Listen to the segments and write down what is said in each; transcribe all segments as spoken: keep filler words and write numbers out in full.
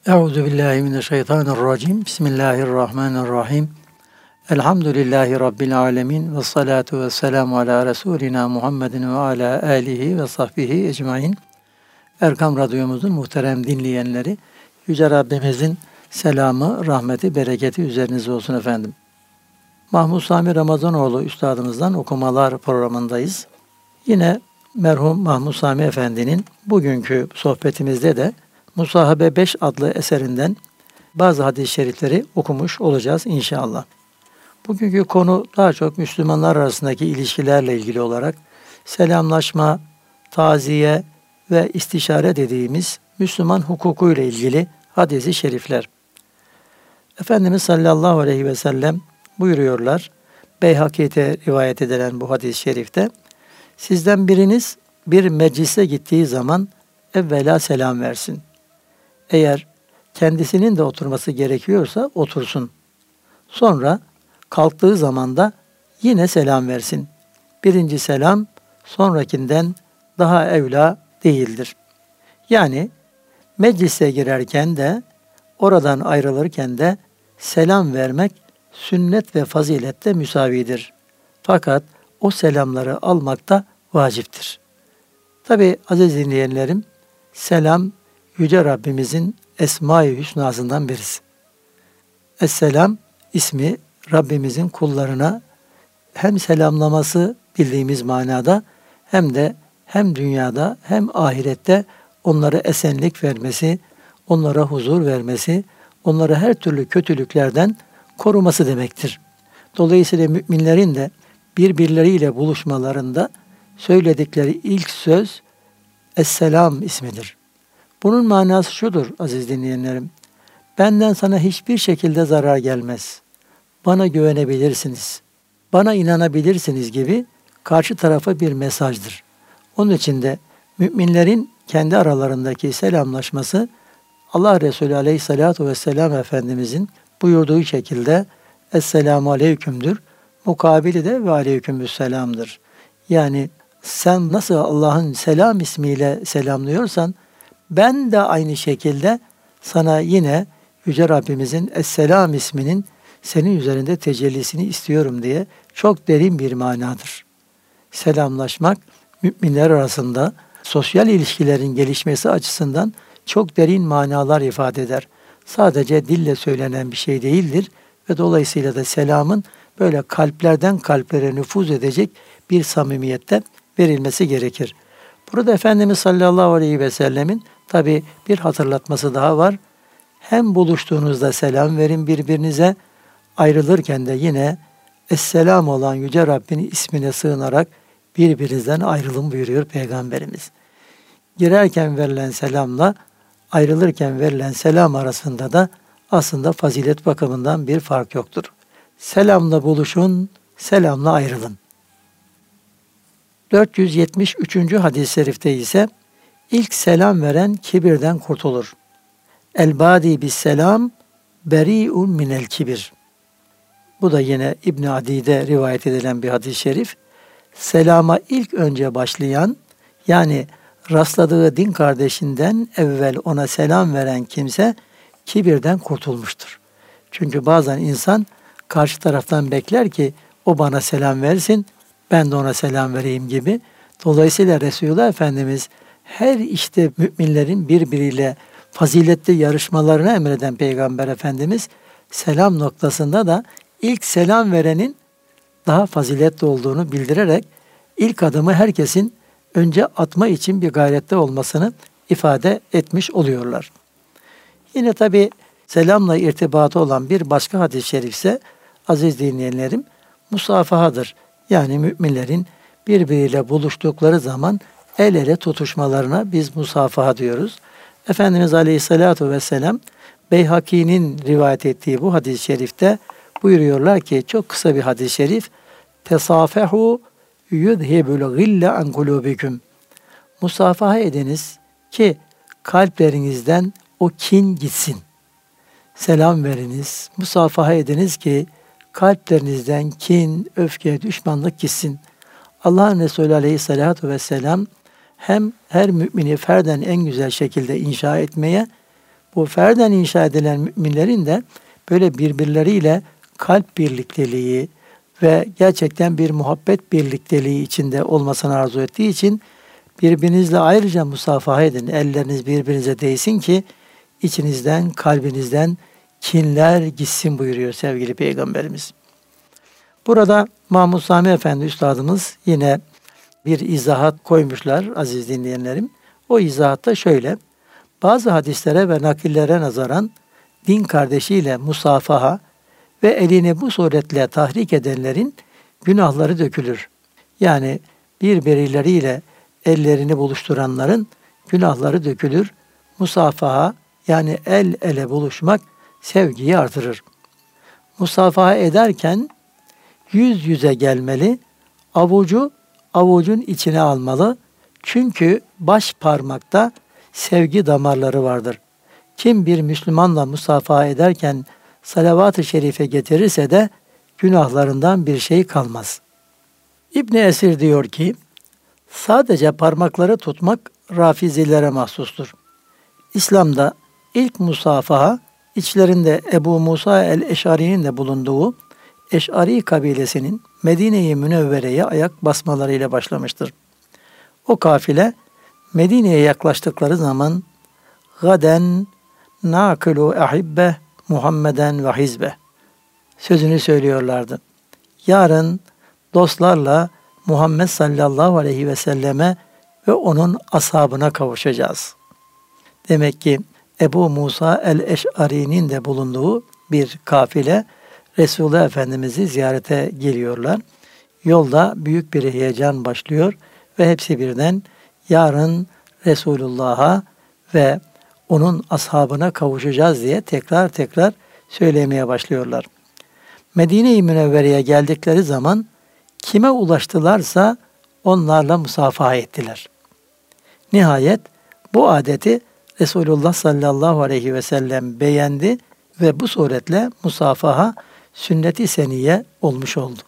Euzu billahi mineşşeytanirracim. Bismillahirrahmanirrahim. Elhamdülillahi rabbil alamin ve salatu vesselamu ala resulina Muhammedin ve ala alihi ve sahbihi ecmaîn. Erkam Radyomuzun muhterem dinleyenleri, Yüce Rabbimizin selamı, rahmeti, bereketi üzerinize olsun efendim. Mahmud Sami Ramazanoğlu üstadımızdan okumalar programındayız. Yine merhum Mahmud Sami Efendi'nin bugünkü sohbetimizde de Musahabe beş adlı eserinden bazı hadis-i şerifleri okumuş olacağız inşallah. Bugünkü konu daha çok Müslümanlar arasındaki ilişkilerle ilgili olarak selamlaşma, taziye ve istişare dediğimiz Müslüman hukuku ile ilgili hadis-i şerifler. Efendimiz sallallahu aleyhi ve sellem buyuruyorlar, Beyhaki'de rivayet edilen bu hadis-i şerifte, sizden biriniz bir meclise gittiği zaman evvela selam versin. Eğer kendisinin de oturması gerekiyorsa otursun. Sonra kalktığı zaman da yine selam versin. Birinci selam sonrakinden daha evla değildir. Yani meclise girerken de oradan ayrılırken de selam vermek sünnet ve fazilette müsavidir. Fakat o selamları almak da vaciptir. Tabi aziz dinleyenlerim, selam Yüce Rabbimizin Esma-i Hüsna'sından birisi. Esselam ismi Rabbimizin kullarına hem selamlaması bildiğimiz manada hem de hem dünyada hem ahirette onlara esenlik vermesi, onlara huzur vermesi, onları her türlü kötülüklerden koruması demektir. Dolayısıyla müminlerin de birbirleriyle buluşmalarında söyledikleri ilk söz Esselam ismidir. Bunun manası şudur aziz dinleyenlerim. Benden sana hiçbir şekilde zarar gelmez. Bana güvenebilirsiniz. Bana inanabilirsiniz gibi karşı tarafa bir mesajdır. Onun için de müminlerin kendi aralarındaki selamlaşması Allah Resulü Aleyhisselatü Vesselam Efendimizin buyurduğu şekilde Esselamu Aleyküm'dür. Mukabili de ve Aleykümüsselam'dır. Yani sen nasıl Allah'ın selam ismiyle selamlıyorsan ben de aynı şekilde sana yine Yüce Rabbimizin Esselam isminin senin üzerinde tecellisini istiyorum diye çok derin bir manadır. Selamlaşmak müminler arasında sosyal ilişkilerin gelişmesi açısından çok derin manalar ifade eder. Sadece dille söylenen bir şey değildir ve dolayısıyla da selamın böyle kalplerden kalplere nüfuz edecek bir samimiyette verilmesi gerekir. Burada Efendimiz sallallahu aleyhi ve sellemin tabi bir hatırlatması daha var. Hem buluştuğunuzda selam verin birbirinize, ayrılırken de yine Esselam olan Yüce Rabbinin ismine sığınarak birbirinizden ayrılın buyuruyor Peygamberimiz. Girerken verilen selamla ayrılırken verilen selam arasında da aslında fazilet bakımından bir fark yoktur. Selamla buluşun, selamla ayrılın. dört yüz yetmiş üçüncü hadis-i şerifte ise ilk selam veren kibirden kurtulur. El-badi bis selam beri'un minel kibir. Bu da yine İbn Adi'de rivayet edilen bir hadis-i şerif. Selama ilk önce başlayan, yani rastladığı din kardeşinden evvel ona selam veren kimse kibirden kurtulmuştur. Çünkü bazen insan karşı taraftan bekler ki o bana selam versin, ben de ona selam vereyim gibi. Dolayısıyla Resulullah Efendimiz her işte müminlerin birbiriyle faziletli yarışmalarını emreden Peygamber Efendimiz selam noktasında da ilk selam verenin daha faziletli olduğunu bildirerek ilk adımı herkesin önce atma için bir gayrette olmasını ifade etmiş oluyorlar. Yine tabi selamla irtibatı olan bir başka hadis-i şerif ise aziz dinleyenlerim musafahadır. Yani müminlerin birbiriyle buluştukları zaman el ele tutuşmalarına biz musafaha diyoruz. Efendimiz Aleyhisselatü Vesselam Beyhaki'nin rivayet ettiği bu hadis-i şerifte buyuruyorlar ki çok kısa bir hadis-i şerif Tesafehu yudhibul gille an kulubikum. Musafaha ediniz ki kalplerinizden o kin gitsin. Selam veriniz, musafaha ediniz ki kalplerinizden kin, öfke, düşmanlık gitsin. Allah'ın Resulü Aleyhisselatü Vesselam hem her mümini ferden en güzel şekilde inşa etmeye, Bu ferden inşa edilen müminlerin de böyle birbirleriyle kalp birlikteliği ve gerçekten bir muhabbet birlikteliği içinde olmasını arzu ettiği için birbirinizle ayrıca musafaha edin. Elleriniz birbirinize değsin ki içinizden, kalbinizden kinler gitsin buyuruyor sevgili Peygamberimiz. Burada Mahmud Sami Efendi Üstadımız yine bir izahat koymuşlar aziz dinleyenlerim. O izahatta şöyle: bazı hadislere ve nakillere nazaran din kardeşiyle musafaha ve elini bu suretle tahrik edenlerin günahları dökülür. Yani birbirleriyle ellerini buluşturanların günahları dökülür. Musafaha yani el ele buluşmak sevgiyi artırır. Musafaha ederken yüz yüze gelmeli, avucu avucun içine almalı. Çünkü baş parmakta sevgi damarları vardır. Kim bir Müslümanla musafaha ederken salavat-ı şerife getirirse de günahlarından bir şey kalmaz. İbn Esir diyor ki, sadece parmakları tutmak Rafizilere mahsustur. İslam'da ilk musafaha içlerinde Ebu Musa el-Eş'ari'nin de bulunduğu Eş'ari kabilesinin Medine-i Münevvere'ye ayak basmalarıyla başlamıştır. O kafile Medine'ye yaklaştıkları zaman gaden nâkılû ahibbe Muhammeden ve hizbe sözünü söylüyorlardı. Yarın dostlarla Muhammed sallallahu aleyhi ve selleme ve onun ashabına kavuşacağız. Demek ki Ebu Musa el-Eş'ari'nin de bulunduğu bir kafile Resulullah Efendimiz'i ziyarete geliyorlar. Yolda büyük bir heyecan başlıyor ve hepsi birden yarın Resulullah'a ve onun ashabına kavuşacağız diye tekrar tekrar söylemeye başlıyorlar. Medine-i Münevvere'ye geldikleri zaman kime ulaştılarsa onlarla musafaha ettiler. Nihayet bu adeti Resulullah sallallahu aleyhi ve sellem beğendi ve bu suretle musafaha sünnet-i seniye olmuş oldu.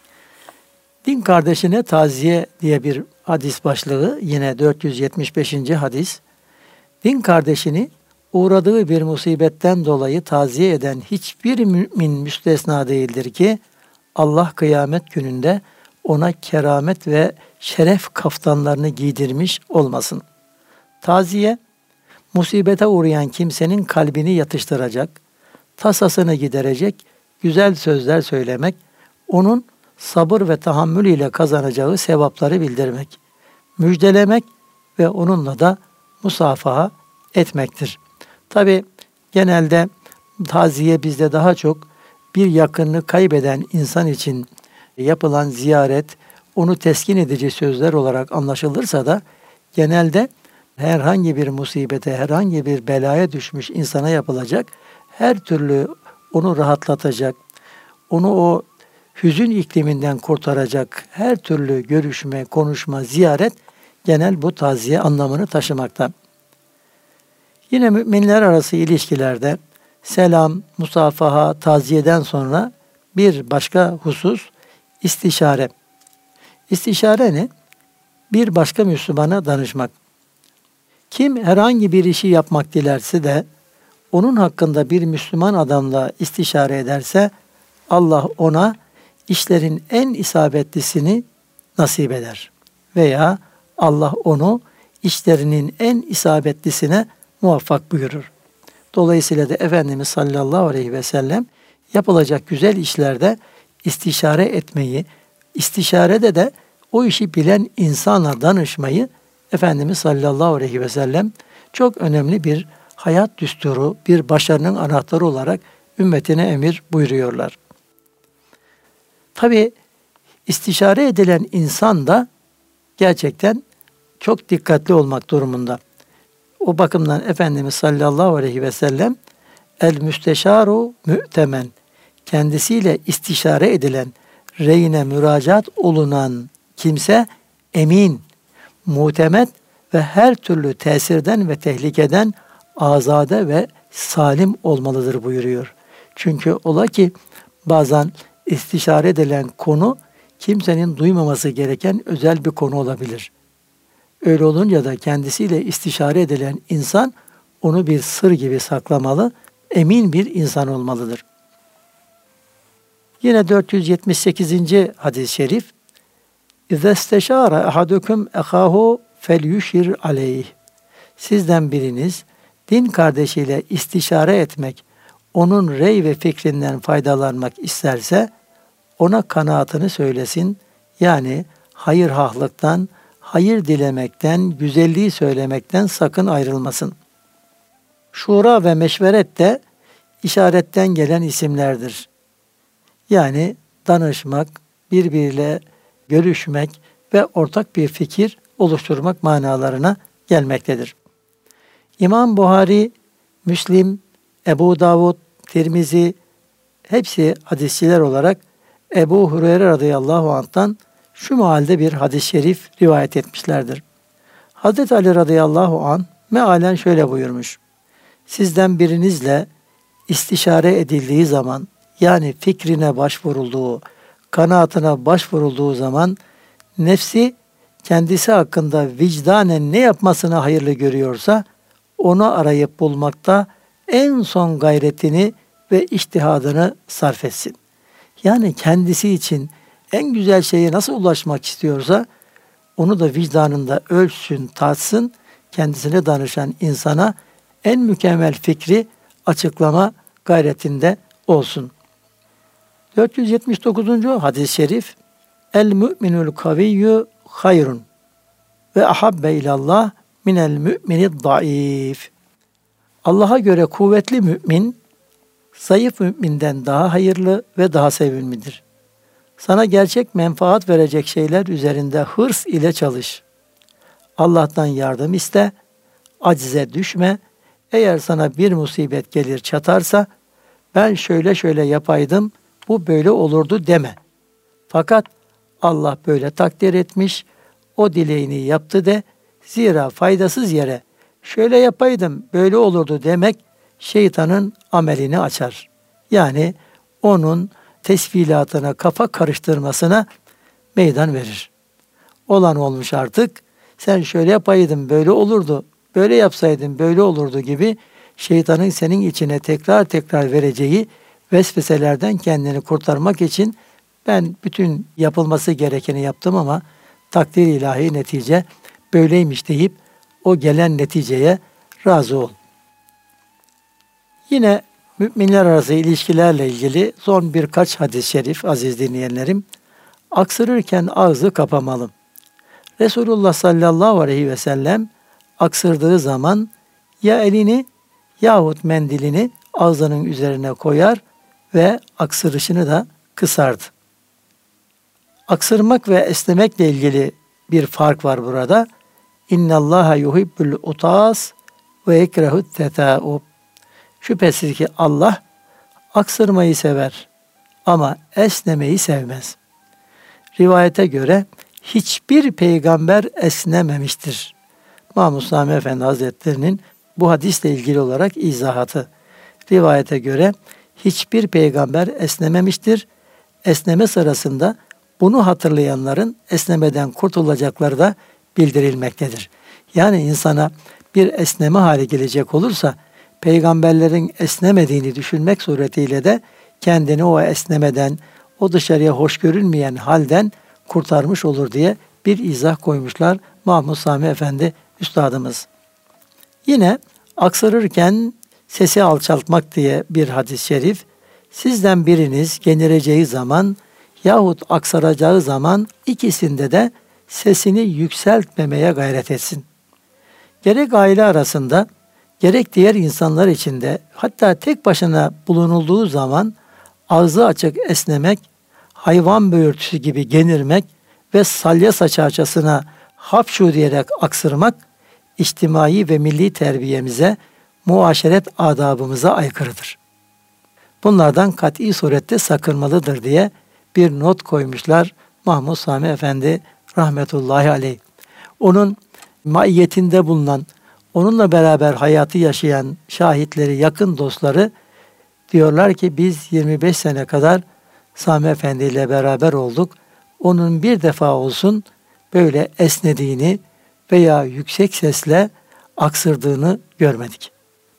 Din kardeşine taziye diye bir hadis başlığı, yine dört yüz yetmiş beşinci hadis. Din kardeşini uğradığı bir musibetten dolayı taziye eden hiçbir mümin müstesna değildir ki Allah kıyamet gününde ona keramet ve şeref kaftanlarını giydirmiş olmasın. Taziye, musibete uğrayan kimsenin kalbini yatıştıracak, tasasını giderecek güzel sözler söylemek, onun sabır ve tahammül ile kazanacağı sevapları bildirmek, müjdelemek ve onunla da musafaha etmektir. Tabi genelde taziye bizde daha çok bir yakınını kaybeden insan için yapılan ziyaret, onu teskin edici sözler olarak anlaşılırsa da genelde herhangi bir musibete, herhangi bir belaya düşmüş insana yapılacak her türlü onu rahatlatacak, onu o hüzün ikliminden kurtaracak her türlü görüşme, konuşma, ziyaret genel bu taziye anlamını taşımakta. Yine müminler arası ilişkilerde selam, musafaha, taziyeden sonra bir başka husus istişare. İstişare ne? Bir başka Müslümana danışmak. Kim herhangi bir işi yapmak dilerse de onun hakkında bir Müslüman adamla istişare ederse Allah ona işlerin en isabetlisini nasip eder. Veya Allah onu işlerinin en isabetlisine muvaffak buyurur. Dolayısıyla da Efendimiz sallallahu aleyhi ve sellem yapılacak güzel işlerde istişare etmeyi, istişarede de o işi bilen insana danışmayı Efendimiz sallallahu aleyhi ve sellem çok önemli bir hayat düsturu, bir başarının anahtarı olarak ümmetine emir buyuruyorlar. Tabi istişare edilen insan da gerçekten çok dikkatli olmak durumunda. O bakımdan Efendimiz sallallahu aleyhi ve sellem el müsteşaru mü'temen, kendisiyle istişare edilen, reyine müracaat olunan kimse emin, mutemet ve her türlü tesirden ve tehlikeden azade ve salim olmalıdır buyuruyor. Çünkü ola ki bazen istişare edilen konu kimsenin duymaması gereken özel bir konu olabilir. Öyle olunca da kendisiyle istişare edilen insan onu bir sır gibi saklamalı, emin bir insan olmalıdır. Yine dört yüz yetmiş sekizinci hadis-i şerif, İzesteşâre ahadüküm ehâhu felyüşir aleyh. Sizden biriniz din kardeşiyle istişare etmek, onun rey ve fikrinden faydalanmak isterse ona kanaatını söylesin. Yani hayırhahlıktan, hayır dilemekten, güzelliği söylemekten sakın ayrılmasın. Şura ve meşveret de işaretten gelen isimlerdir. Yani danışmak, birbiriyle görüşmek ve ortak bir fikir oluşturmak manalarına gelmektedir. İmam Buhari, Müslim, Ebu Davud, Tirmizi hepsi hadisçiler olarak Ebu Hureyre radıyallahu anh'tan şu mealde bir hadis-i şerif rivayet etmişlerdir. Hazreti Ali radıyallahu anh mealen şöyle buyurmuş. Sizden birinizle istişare edildiği zaman, yani fikrine başvurulduğu, kanaatine başvurulduğu zaman nefsi kendisi hakkında vicdanen ne yapmasını hayırlı görüyorsa onu arayıp bulmakta en son gayretini ve içtihadını sarf etsin. Yani kendisi için en güzel şeye nasıl ulaşmak istiyorsa onu da vicdanında ölçsün, tatsın, kendisine danışan insana en mükemmel fikri açıklama gayretinde olsun. dört yüz yetmiş dokuzuncu hadis-i şerif, El mü'minul kaviyyü hayrun ve ahabbe ilallah minel mü'minid daif. Allah'a göre kuvvetli mümin, zayıf müminden daha hayırlı ve daha sevimlidir. Sana gerçek menfaat verecek şeyler üzerinde hırs ile çalış. Allah'tan yardım iste, acize düşme. Eğer sana bir musibet gelir çatarsa, ben şöyle şöyle yapaydım, bu böyle olurdu deme. Fakat Allah böyle takdir etmiş, o dileğini yaptı de, zira faydasız yere şöyle yapaydım, böyle olurdu demek, şeytanın amelini açar. Yani onun tesvilatına, kafa karıştırmasına meydan verir. Olan olmuş artık, sen şöyle yapaydın, böyle olurdu, böyle yapsaydın, böyle olurdu gibi şeytanın senin içine tekrar tekrar vereceği vesveselerden kendini kurtarmak için ben bütün yapılması gerekeni yaptım ama takdir ilahi netice böyleymiş deyip o gelen neticeye razı ol. Yine müminler arası ilişkilerle ilgili son birkaç hadis-i şerif aziz dinleyenlerim. Aksırırken ağzı kapamalı. Resulullah sallallahu aleyhi ve sellem aksırdığı zaman ya elini yahut mendilini ağzının üzerine koyar ve aksırışını da kısardı. Aksırmak ve esnemekle ilgili bir fark var burada. İnnallaha yuhibbul utas ve yekrehut tetâub. Şüphesiz ki Allah aksırmayı sever ama esnemeyi sevmez. Rivayete göre hiçbir peygamber esnememiştir. Mahmud Sami Efendi Hazretleri'nin bu hadisle ilgili olarak izahatı. Rivayete göre hiçbir peygamber esnememiştir. Esneme sırasında bunu hatırlayanların esnemeden kurtulacakları da bildirilmektedir. Yani insana bir esneme hali gelecek olursa peygamberlerin esnemediğini düşünmek suretiyle de kendini o esnemeden, o dışarıya hoş görünmeyen halden kurtarmış olur diye bir izah koymuşlar Mahmud Sami Efendi Üstadımız. Yine aksırırken sesi alçaltmak diye bir hadis-i şerif, sizden biriniz genireceği zaman yahut aksaracağı zaman ikisinde de sesini yükseltmemeye gayret etsin. Gerek aile arasında, gerek diğer insanlar içinde, hatta tek başına bulunulduğu zaman ağzı açık esnemek, hayvan böğürtüsü gibi genirmek ve salya saçarcasına hapşu diyerek aksırmak, içtimai ve milli terbiyemize, muaşeret adabımıza aykırıdır. Bunlardan kat'i surette sakınmalıdır diye bir not koymuşlar Mahmud Sami Efendi rahmetullahi aleyh. Onun maiyetinde bulunan, onunla beraber hayatı yaşayan şahitleri, yakın dostları diyorlar ki biz yirmi beş sene kadar Sami Efendi ile beraber olduk. Onun bir defa olsun böyle esnediğini veya yüksek sesle aksırdığını görmedik.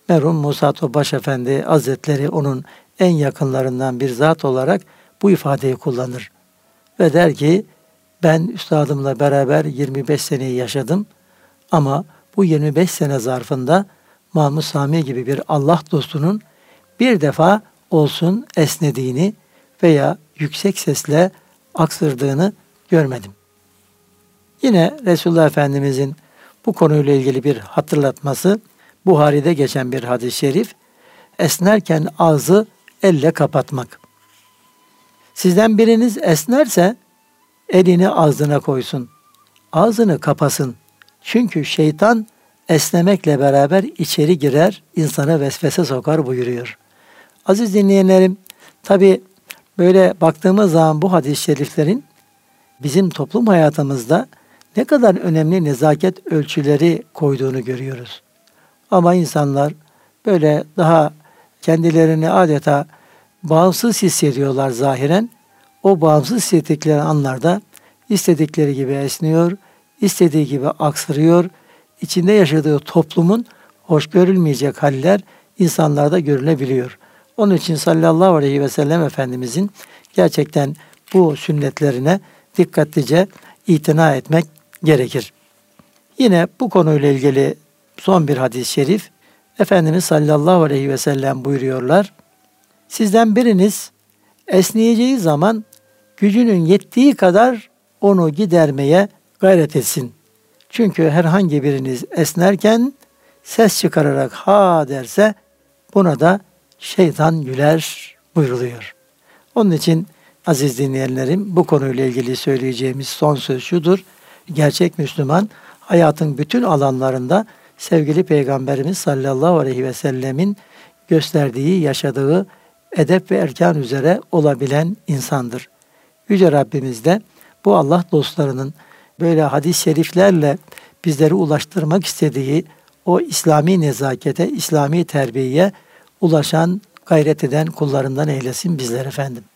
merhum Musa Topbaş Efendi Hazretleri onun en yakınlarından bir zat olarak bu ifadeyi kullanır. Ve der ki, ben üstadımla beraber yirmi beş seneyi yaşadım ama bu yirmi beş sene zarfında Mahmud Sami gibi bir Allah dostunun bir defa olsun esnediğini veya yüksek sesle aksırdığını görmedim. Yine Resulullah Efendimizin bu konuyla ilgili bir hatırlatması, Buhari'de geçen bir hadis-i şerif, esnerken ağzı elle kapatmak. Sizden biriniz esnerse elini ağzına koysun, ağzını kapasın. Çünkü şeytan esnemekle beraber içeri girer, insana vesvese sokar buyuruyor. Aziz dinleyenlerim, tabi böyle baktığımız zaman bu hadis-i şeriflerin bizim toplum hayatımızda ne kadar önemli nezaket ölçüleri koyduğunu görüyoruz. Ama insanlar böyle daha kendilerini adeta bağımsız hissediyorlar zahiren. O bağımsız hissettikleri anlarda istedikleri gibi esniyor, istediği gibi aksırıyor. İçinde yaşadığı toplumun hoş görülmeyecek haller insanlarda görülebiliyor. Onun için sallallahu aleyhi ve sellem Efendimizin gerçekten bu sünnetlerine dikkatlice itina etmek gerekir. Yine bu konuyla ilgili son bir hadis-i şerif, Efendimiz sallallahu aleyhi ve sellem buyuruyorlar. Sizden biriniz esneyeceği zaman gücünün yettiği kadar onu gidermeye gayret etsin. Çünkü herhangi biriniz esnerken ses çıkararak ha derse buna da şeytan güler buyruluyor. Onun için aziz dinleyenlerim, bu konuyla ilgili söyleyeceğimiz son söz şudur. Gerçek Müslüman hayatın bütün alanlarında sevgili Peygamberimiz sallallahu aleyhi ve sellemin gösterdiği, yaşadığı edep ve erkan üzere olabilen insandır. Yüce Rabbimiz de bu Allah dostlarının böyle hadis-i şeriflerle bizleri ulaştırmak istediği o İslami nezakete, İslami terbiyeye ulaşan, gayret eden kullarından eylesin bizler efendim.